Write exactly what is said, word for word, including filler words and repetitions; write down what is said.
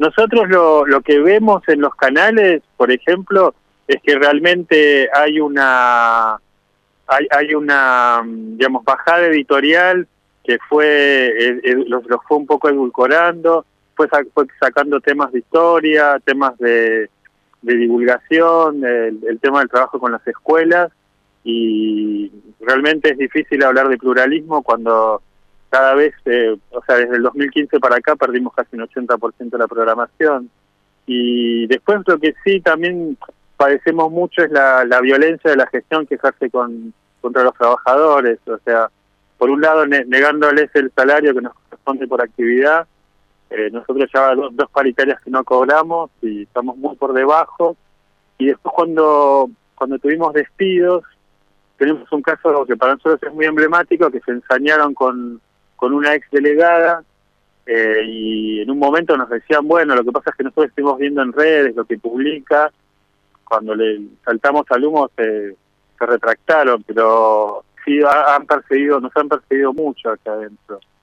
Nosotros lo, lo que vemos en los canales, por ejemplo, es que realmente hay una hay, hay una digamos bajada editorial que fue eh, eh, los, los fue un poco edulcorando, fue, sac, fue sacando temas de historia, temas de, de divulgación, el, el tema del trabajo con las escuelas, y realmente es difícil hablar de pluralismo cuando cada vez, eh, o sea, desde el dos mil quince para acá perdimos casi un ochenta por ciento de la programación. Y después lo que sí también padecemos mucho es la, la violencia de la gestión que ejerce con, contra los trabajadores, o sea, por un lado ne negándoles el salario que nos corresponde por actividad. Eh, nosotros ya dos, dos paritarias que no cobramos y estamos muy por debajo, y después cuando, cuando tuvimos despidos, tenemos un caso que para nosotros es muy emblemático, que se ensañaron con, con una ex delegada, eh, y en un momento nos decían, bueno, lo que pasa es que nosotros estuvimos viendo en redes lo que publica. Cuando le saltamos al humo se, se retractaron, pero sí han perseguido, nos han perseguido mucho acá adentro.